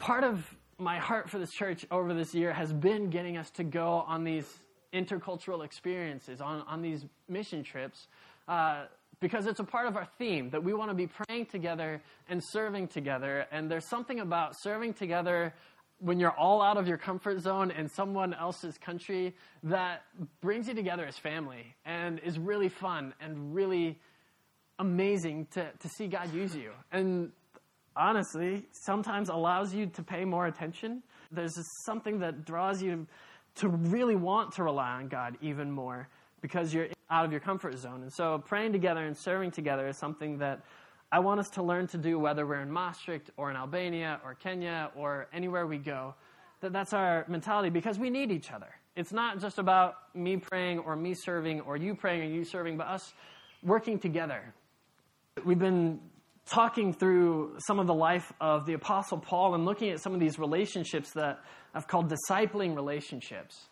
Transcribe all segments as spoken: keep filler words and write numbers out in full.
part of my heart for this church over this year has been getting us to go on these intercultural experiences, on, on these mission trips, uh, because it's a part of our theme that we want to be praying together and serving together. And there's something about serving together when you're all out of your comfort zone in someone else's country that brings you together as family and is really fun and really amazing to, to see God use you. And honestly, sometimes allows you to pay more attention. There's something that draws you to really want to rely on God even more because you're out of your comfort zone. And so praying together and serving together is something that I want us to learn to do, whether we're in Maastricht or in Albania or Kenya or anywhere we go. That that's our mentality, because we need each other. It's not just about me praying or me serving or you praying and you serving, but us working together. We've been talking through some of the life of the Apostle Paul and looking at some of these relationships that I've called discipling relationships.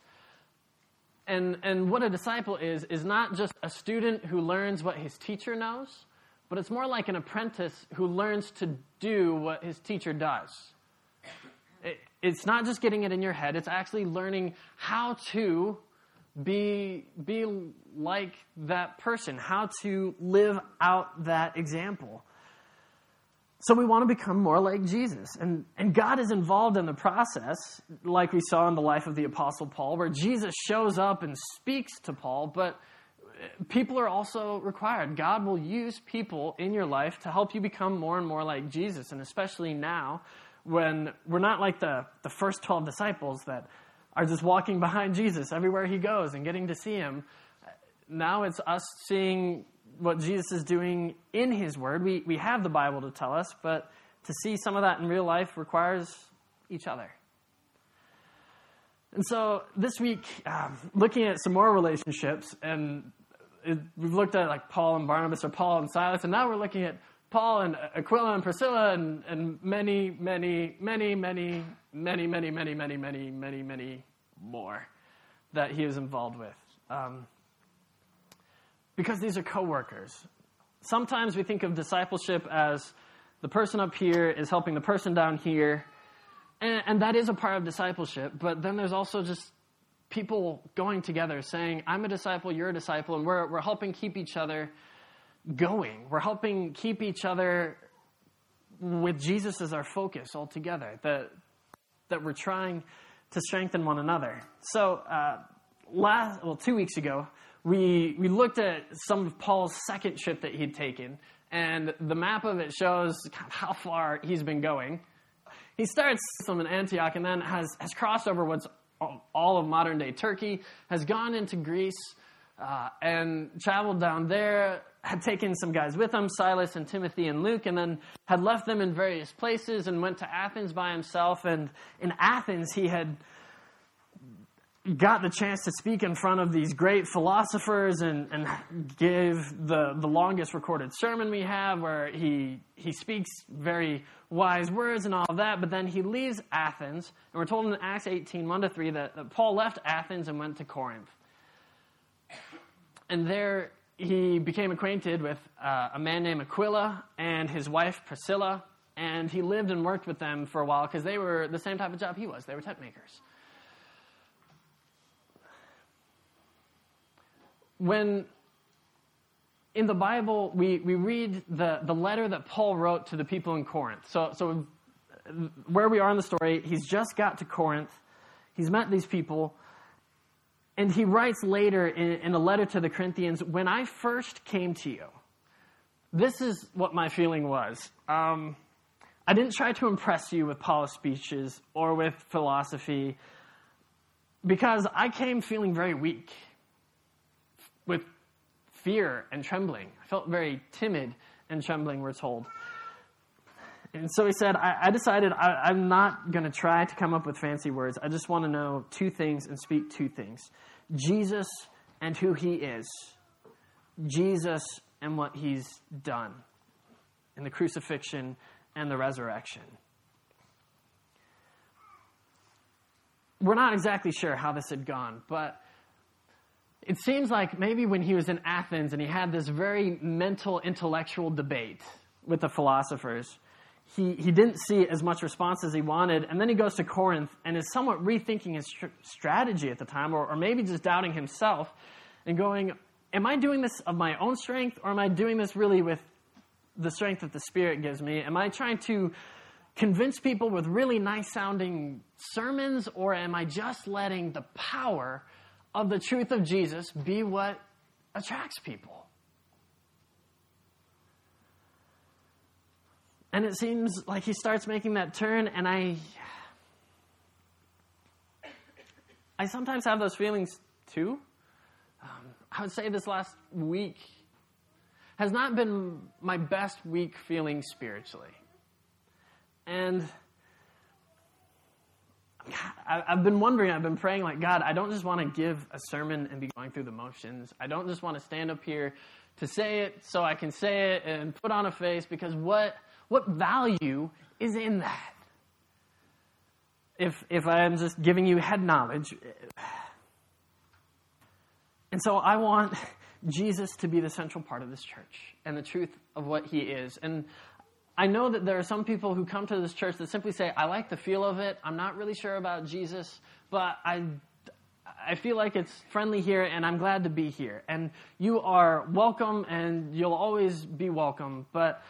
And and what a disciple is, is not just a student who learns what his teacher knows, but it's more like an apprentice who learns to do what his teacher does. It, it's not just getting it in your head, it's actually learning how to be, be like that person, how to live out that example. So we want to become more like Jesus. And, and God is involved in the process, like we saw in the life of the Apostle Paul, where Jesus shows up and speaks to Paul, but people are also required. God will use people in your life to help you become more and more like Jesus, and especially now when we're not like the, the first twelve disciples that are just walking behind Jesus everywhere he goes and getting to see him. Now it's us seeing what Jesus is doing in his word. We we have the Bible to tell us, but to see some of that in real life requires each other. And so this week, um, looking at some more relationships, and it, we've looked at like Paul and Barnabas or Paul and Silas, and now we're looking at Paul and Aquila and Priscilla and, and many, many, many, many, many, many, many, many, many, many, many more that he was involved with. Um, because these are co-workers. Sometimes we think of discipleship as the person up here is helping the person down here, and, and that is a part of discipleship, but then there's also just people going together saying, I'm a disciple, you're a disciple, and we're we're helping keep each other going. We're helping keep each other with Jesus as our focus all together, that, that we're trying to strengthen one another. So uh, last, well, two weeks ago, we we looked at some of Paul's second trip that he'd taken, and the map of it shows kind of how far he's been going. He starts from Antioch and then has, has crossed over what's all of modern-day Turkey, has gone into Greece, uh, and traveled down there, had taken some guys with him, Silas and Timothy and Luke, and then had left them in various places and went to Athens by himself. And in Athens, he had got the chance to speak in front of these great philosophers and, and give the, the longest recorded sermon we have, where he he speaks very wise words and all of that. But then he leaves Athens, and we're told in Acts eighteen, one to three, that, that Paul left Athens and went to Corinth. And there he became acquainted with uh, a man named Aquila and his wife Priscilla, and he lived and worked with them for a while because they were the same type of job he was. They were tent makers. When in the Bible we, we read the, the letter that Paul wrote to the people in Corinth. So, so where we are in the story, he's just got to Corinth. He's met these people. And he writes later in, in a letter to the Corinthians, when I first came to you, this is what my feeling was. Um, I didn't try to impress you with polished speeches or with philosophy, because I came feeling very weak, with fear and trembling. I felt very timid and trembling, we're told. And so he said, I, I decided I, I'm not going to try to come up with fancy words. I just want to know two things and speak two things. Jesus and who he is. Jesus and what he's done in the crucifixion and the resurrection. We're not exactly sure how this had gone, but it seems like maybe when he was in Athens and he had this very mental, intellectual debate with the philosophers, he, he didn't see as much response as he wanted. And then he goes to Corinth and is somewhat rethinking his str- strategy at the time, or, or maybe just doubting himself and going, am I doing this of my own strength, or am I doing this really with the strength that the Spirit gives me? Am I trying to convince people with really nice-sounding sermons, or am I just letting the power of the truth of Jesus be what attracts people? And it seems like he starts making that turn, and I I sometimes have those feelings too. Um, I would say this last week has not been my best week feeling spiritually. And I've been wondering, I've been praying like, God, I don't just want to give a sermon and be going through the motions. I don't just want to stand up here to say it so I can say it and put on a face, because what what value is in that? If if I am just giving you head knowledge. And so I want Jesus to be the central part of this church and the truth of what he is. And I know that there are some people who come to this church that simply say, I like the feel of it. I'm not really sure about Jesus, but I, I feel like it's friendly here, and I'm glad to be here. And you are welcome, and you'll always be welcome. But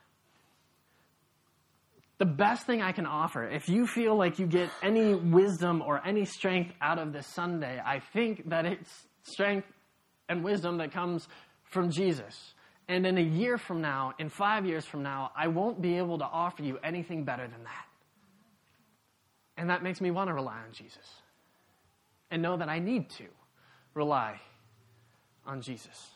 the best thing I can offer, if you feel like you get any wisdom or any strength out of this Sunday, I think that it's strength and wisdom that comes from Jesus. And in a year from now, in five years from now, I won't be able to offer you anything better than that. And that makes me want to rely on Jesus. And know that I need to rely on Jesus.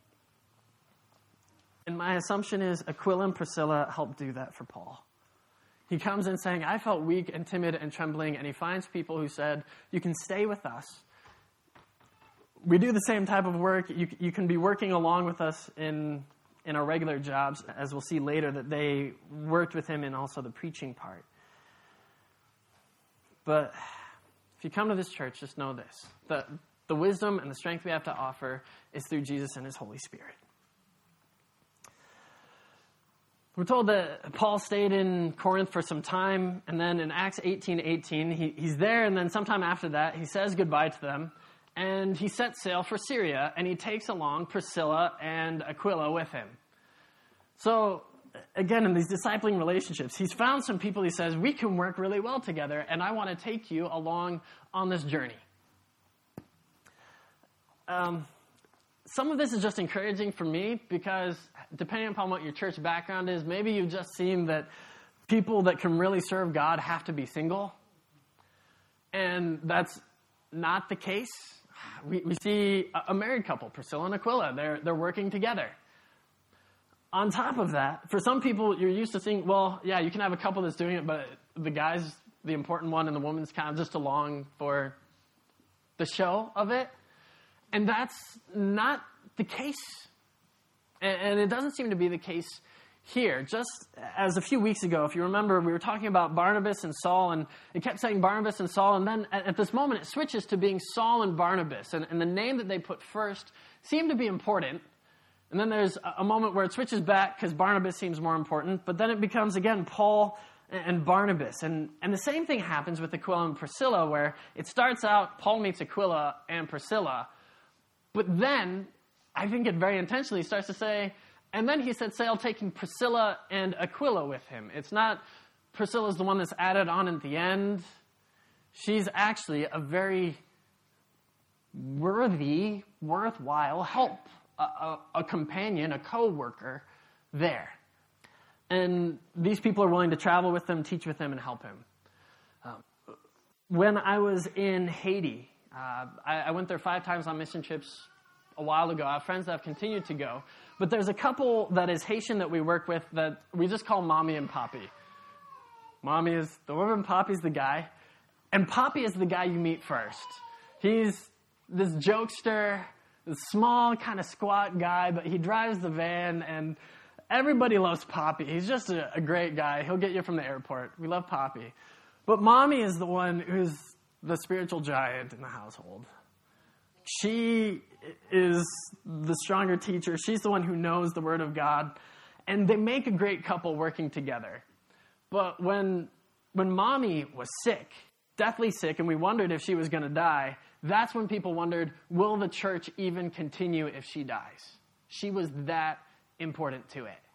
And my assumption is Aquila and Priscilla helped do that for Paul. He comes in saying, I felt weak and timid and trembling, and he finds people who said, you can stay with us. We do the same type of work. You, you can be working along with us in in our regular jobs, as we'll see later, that they worked with him in also the preaching part. But if you come to this church, just know this. The, the wisdom and the strength we have to offer is through Jesus and his Holy Spirit. We're told that Paul stayed in Corinth for some time, and then in Acts eighteen eighteen, he, he's there, and then sometime after that, he says goodbye to them. And he sets sail for Syria, and he takes along Priscilla and Aquila with him. So, again, in these discipling relationships, he's found some people he says, we can work really well together, and I want to take you along on this journey. Um, some of this is just encouraging for me, because depending upon what your church background is, maybe you've just seen that people that can really serve God have to be single. And that's not the case. We, we see a married couple, Priscilla and Aquila. They're they're working together. On top of that, for some people, you're used to seeing, well, yeah, you can have a couple that's doing it, but the guy's the important one and the woman's kind of just along for the show of it. And that's not the case. And, and it doesn't seem to be the case here. Just as a few weeks ago, if you remember, we were talking about Barnabas and Saul, and it kept saying Barnabas and Saul, and then at, at this moment it switches to being Saul and Barnabas, and, and the name that they put first seemed to be important, and then there's a, a moment where it switches back because Barnabas seems more important, but then it becomes again Paul and, and Barnabas, and, and the same thing happens with Aquila and Priscilla, where it starts out Paul meets Aquila and Priscilla, but then I think it very intentionally starts to say, and then he set sail taking Priscilla and Aquila with him. It's not Priscilla's the one that's added on at the end. She's actually a very worthy, worthwhile help, a, a, a companion, a co-worker there. And these people are willing to travel with him, teach with him, and help him. Um, when I was in Haiti, uh, I, I went there five times on mission trips a while ago. I have friends that have continued to go. But there's a couple that is Haitian that we work with that we just call Mommy and Poppy. Mommy is the woman, Poppy's the guy. And Poppy is the guy you meet first. He's this jokester, this small, kind of squat guy, but he drives the van, and everybody loves Poppy. He's just a, a great guy. He'll get you from the airport. We love Poppy. But Mommy is the one who's the spiritual giant in the household. She is the stronger teacher. She's the one who knows the Word of God. And they make a great couple working together. But when when mommy was sick, deathly sick, and we wondered if she was going to die, that's when people wondered, will the church even continue if she dies? She was that important to it.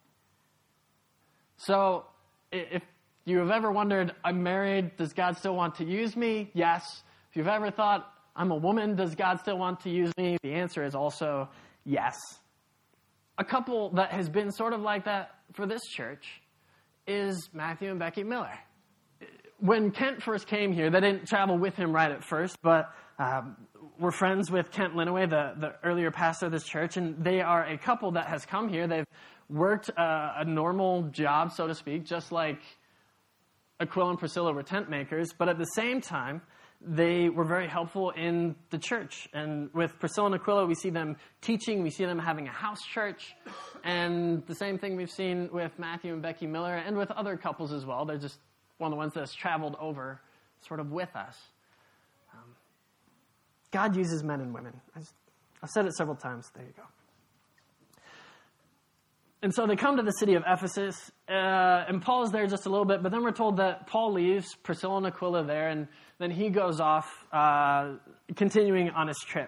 So if you have ever wondered, I'm married, does God still want to use me? Yes. If you've ever thought, I'm a woman, does God still want to use me? The answer is also yes. A couple that has been sort of like that for this church is Matthew and Becky Miller. When Kent first came here, they didn't travel with him right at first, but um, we're friends with Kent Linaway, the, the earlier pastor of this church, and they are a couple that has come here. They've worked a, a normal job, so to speak, just like Aquila and Priscilla were tent makers, but at the same time, they were very helpful in the church. And with Priscilla and Aquila, we see them teaching, we see them having a house church, and the same thing we've seen with Matthew and Becky Miller, and with other couples as well. They're just one of the ones that's traveled over sort of with us. Um, God uses men and women. I just, I've said it several times. There you go. And so they come to the city of Ephesus, uh, and Paul's there just a little bit, but then we're told that Paul leaves, Priscilla and Aquila there, and then he goes off, uh, continuing on his trip.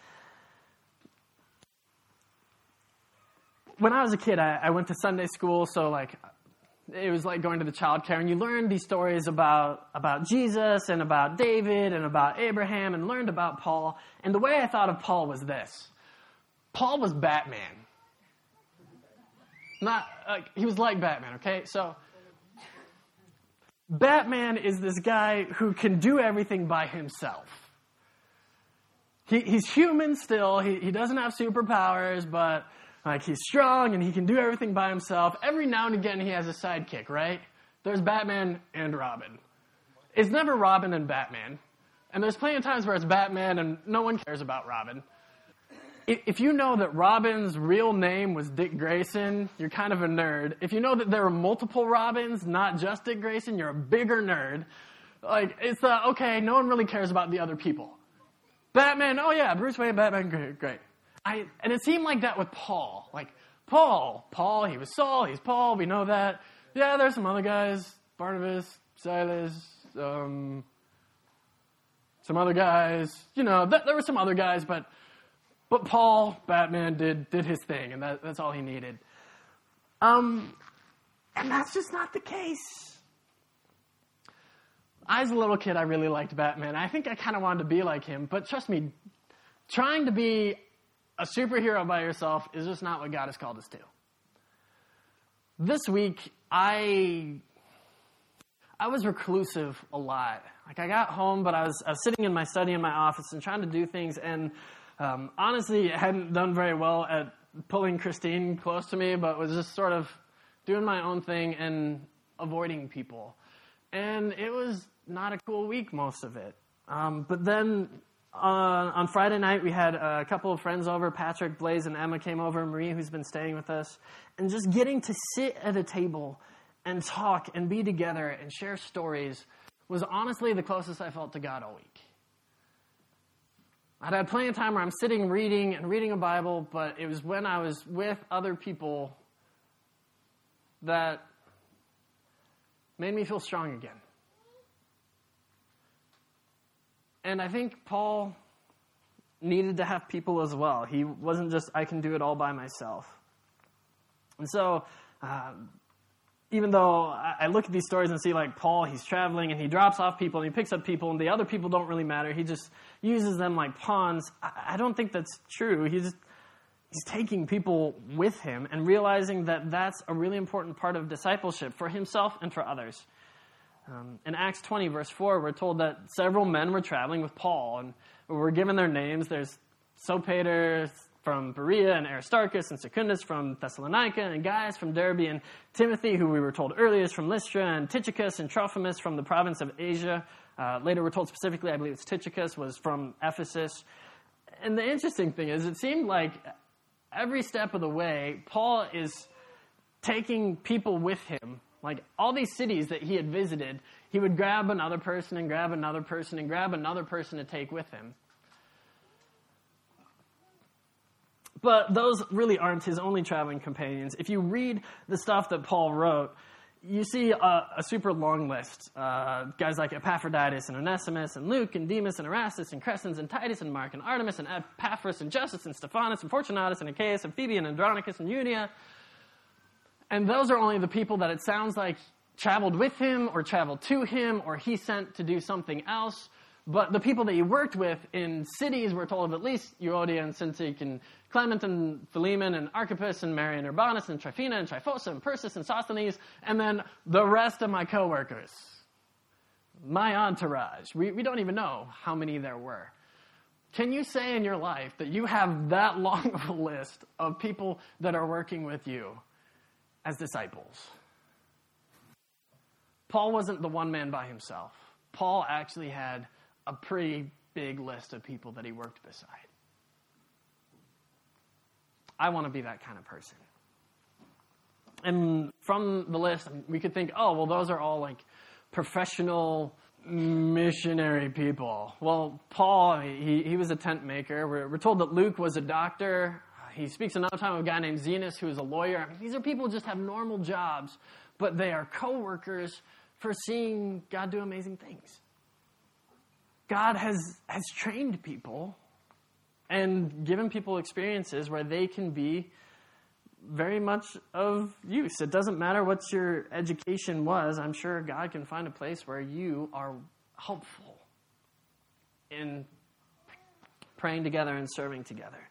When I was a kid, I, I went to Sunday school, so like it was like going to the child care, and you learned these stories about, about Jesus and about David and about Abraham, and learned about Paul. And the way I thought of Paul was this. Paul was Batman. Not, like, he was like Batman, okay? So, Batman is this guy who can do everything by himself. He, he's human still. He, he doesn't have superpowers, but, like, he's strong and he can do everything by himself. Every now and again, he has a sidekick, right? There's Batman and Robin. It's never Robin and Batman. And there's plenty of times where it's Batman and no one cares about Robin. If you know that Robin's real name was Dick Grayson, you're kind of a nerd. If you know that there were multiple Robins, not just Dick Grayson, you're a bigger nerd. Like, it's, uh, okay, no one really cares about the other people. Batman, oh yeah, Bruce Wayne, Batman, great, great. I, and it seemed like that with Paul. Like, Paul, Paul, he was Saul, he's Paul, we know that. Yeah, there's some other guys, Barnabas, Silas, um, some other guys. You know, th- there were some other guys, but... But Paul, Batman, did did his thing, and that, that's all he needed. Um, and that's just not the case. As a little kid, I really liked Batman. I think I kind of wanted to be like him, but trust me, trying to be a superhero by yourself is just not what God has called us to. This week, I I was reclusive a lot. Like, I got home, but I was, I was sitting in my study in my office and trying to do things, and Um, honestly, I hadn't done very well at pulling Christine close to me, but was just sort of doing my own thing and avoiding people. And it was not a cool week, most of it. Um, but then uh, on Friday night, we had a couple of friends over. Patrick, Blaze, and Emma came over. Marie, who's been staying with us. And just getting to sit at a table and talk and be together and share stories was honestly the closest I felt to God all week. I'd had plenty of time where I'm sitting reading and reading a Bible, but it was when I was with other people that made me feel strong again. And I think Paul needed to have people as well. He wasn't just, I can do it all by myself. And so, uh, even though I look at these stories and see, like, Paul, he's traveling and he drops off people and he picks up people and the other people don't really matter. He just uses them like pawns. I don't think that's true. He's, he's taking people with him and realizing that that's a really important part of discipleship for himself and for others. Um, in Acts twenty, verse four, we're told that several men were traveling with Paul and were given their names. There's Sopater from Berea, and Aristarchus and Secundus from Thessalonica, and Gaius from Derbe, and Timothy, who we were told earlier is from Lystra, and Tychicus and Trophimus from the province of Asia. Uh, later we're told specifically, I believe it's Tychicus, was from Ephesus. And the interesting thing is, it seemed like every step of the way, Paul is taking people with him. Like, all these cities that he had visited, he would grab another person and grab another person and grab another person to take with him. But those really aren't his only traveling companions. If you read the stuff that Paul wrote, you see a, a super long list. Uh, guys like Epaphroditus and Onesimus and Luke and Demas and Erastus and Crescens and Titus and Mark and Artemis and Epaphras and Justus and Stephanus and Fortunatus and Achaeus and Phoebe and Andronicus and Junia. And those are only the people that it sounds like traveled with him or traveled to him or he sent to do something else. But the people that he worked with in cities, we're told of at least Euodia and Syntyche and Clement and Philemon and Archippus and Mary and Urbanus and Tryphena and Tryphosa and Persis and Sosthenes, and then the rest of my coworkers, my entourage. We, we don't even know how many there were. Can you say in your life that you have that long of a list of people that are working with you as disciples? Paul wasn't the one man by himself. Paul actually had a pretty big list of people that he worked beside. I want to be that kind of person. And from the list, we could think, oh, well, those are all like professional missionary people. Well, Paul, he, he was a tent maker. We're, we're told that Luke was a doctor. He speaks another time of a guy named Zenas who is a lawyer. I mean, these are people who just have normal jobs, but they are co-workers for seeing God do amazing things. God has, has trained people and given people experiences where they can be very much of use. It doesn't matter what your education was. I'm sure God can find a place where you are helpful in praying together and serving together.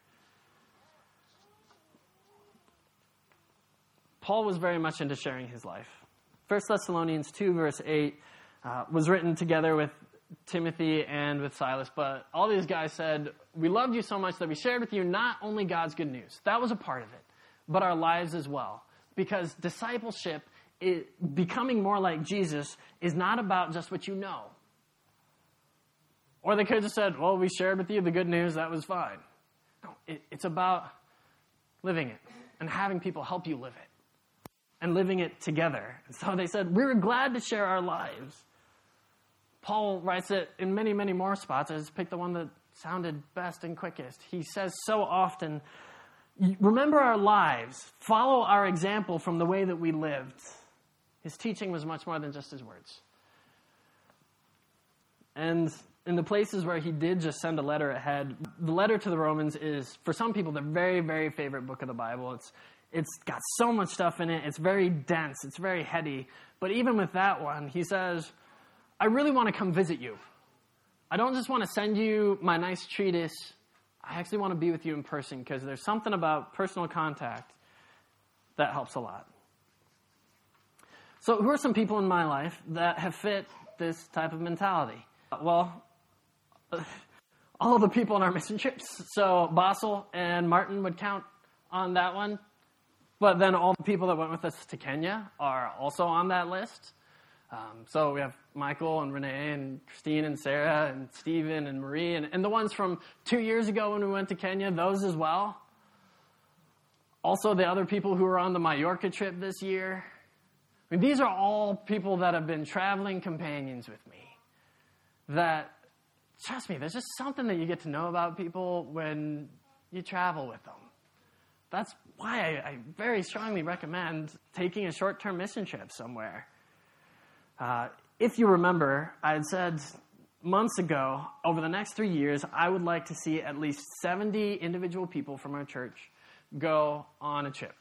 Paul was very much into sharing his life. First Thessalonians two, verse eight, uh, was written together with Timothy and with Silas, but all these guys said, we loved you so much that we shared with you not only God's good news, that was a part of it, but our lives as well. Because discipleship, is, becoming more like Jesus, is not about just what you know. Or they could have just said, well, we shared with you the good news, that was fine. No, it, it's about living it and having people help you live it and living it together. And so they said, we were glad to share our lives. Paul writes it in many, many more spots. I just picked the one that sounded best and quickest. He says so often, remember our lives. Follow our example from the way that we lived. His teaching was much more than just his words. And in the places where he did just send a letter ahead, the letter to the Romans is, for some people, the very, very favorite book of the Bible. It's It's got so much stuff in it. It's very dense. It's very heady. But even with that one, he says, I really want to come visit you. I don't just want to send you my nice treatise. I actually want to be with you in person because there's something about personal contact that helps a lot. So who are some people in my life that have fit this type of mentality? Well, all of the people on our mission trips. So Basel and Martin would count on that one. But then all the people that went with us to Kenya are also on that list. Um, so we have Michael and Renee and Christine and Sarah and Stephen and Marie and, and the ones from two years ago when we went to Kenya, those as well. Also the other people who were on the Mallorca trip this year. I mean, these are all people that have been traveling companions with me. That, trust me, there's just something that you get to know about people when you travel with them. That's why I, I very strongly recommend taking a short-term mission trip somewhere. Uh, if you remember, I had said months ago, over the next three years, I would like to see at least seventy individual people from our church go on a trip.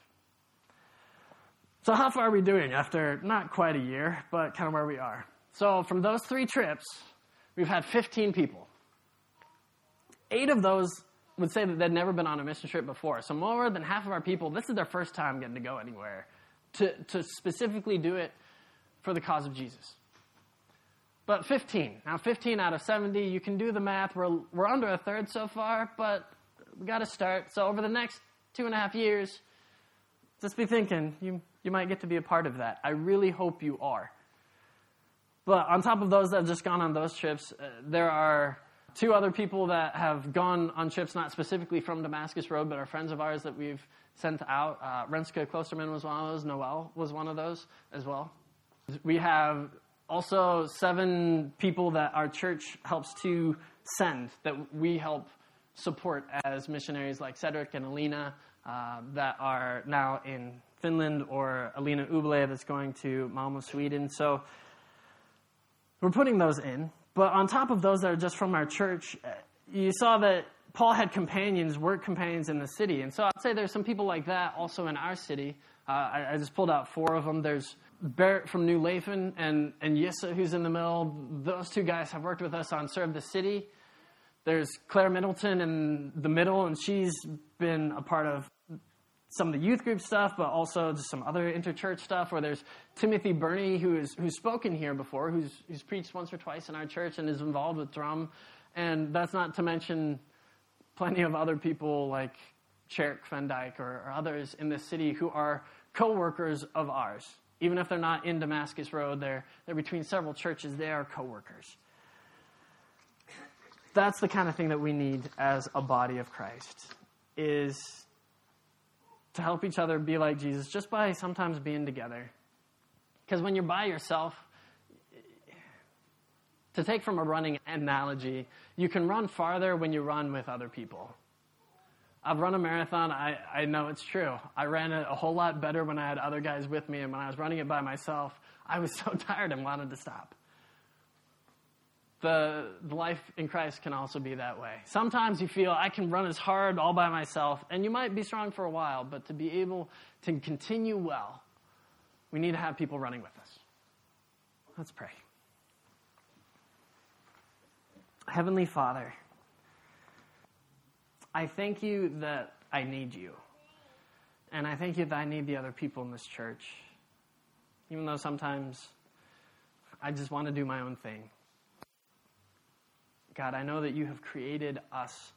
So how far are we doing after not quite a year, but kind of where we are? So from those three trips, we've had fifteen people. Eight of those would say that they'd never been on a mission trip before. So more than half of our people, this is their first time getting to go anywhere, to, to specifically do it for the cause of Jesus. But fifteen. Now fifteen out of seventy, you can do the math. We're, we're under a third so far, but we got to start. So over the next two and a half years, just be thinking, you, you might get to be a part of that. I really hope you are. But on top of those that have just gone on those trips, uh, there are two other people that have gone on trips, not specifically from Damascus Road, but are friends of ours that we've sent out. Uh, Renska Klosterman was one of those. Noel was one of those as well. We have also seven people that our church helps to send, that we help support as missionaries, like Cedric and Alina, uh, that are now in Finland, or Alina Uble that's going to Malmö, Sweden. So we're putting those in. But on top of those that are just from our church, you saw that Paul had companions, work companions in the city. And so I'd say there's some people like that also in our city. Uh, I, I just pulled out four of them. There's Barrett from New Lafen and, and Yissa, who's in the middle. Those two guys have worked with us on Serve the City. There's Claire Middleton in the middle, and she's been a part of some of the youth group stuff, but also just some other interchurch stuff. Or there's Timothy Burney, who is who's spoken here before, who's who's preached once or twice in our church and is involved with drum. And that's not to mention plenty of other people like Cherrick Van Dyke or, or others in this city who are co-workers of ours. Even if they're not in Damascus Road, they're, they're between several churches, they are co-workers. That's the kind of thing that we need as a body of Christ, is to help each other be like Jesus just by sometimes being together. Because when you're by yourself, to take from a running analogy, you can run farther when you run with other people. I've run a marathon. I, I know it's true. I ran it a whole lot better when I had other guys with me, and when I was running it by myself, I was so tired and wanted to stop. The, the life in Christ can also be that way. Sometimes you feel I can run as hard all by myself, and you might be strong for a while, but to be able to continue well, we need to have people running with us. Let's pray. Heavenly Father, I thank you that I need you. And I thank you that I need the other people in this church. Even though sometimes I just want to do my own thing. God, I know that you have created us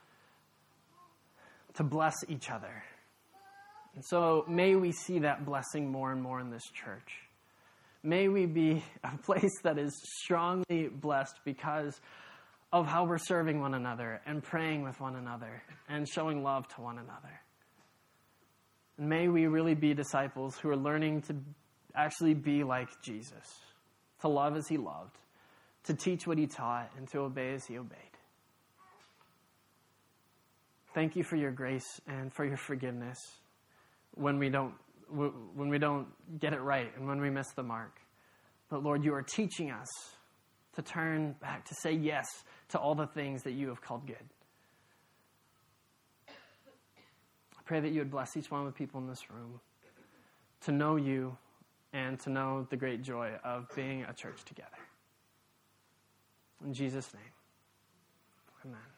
to bless each other. And so may we see that blessing more and more in this church. May we be a place that is strongly blessed because of how we're serving one another and praying with one another and showing love to one another. And may we really be disciples who are learning to actually be like Jesus, to love as he loved, to teach what he taught, and to obey as he obeyed. Thank you for your grace and for your forgiveness when we don't when we don't get it right and when we miss the mark. But Lord, you are teaching us to turn back, to say yes to all the things that you have called good. I pray that you would bless each one of the people in this room to know you and to know the great joy of being a church together. In Jesus' name, amen.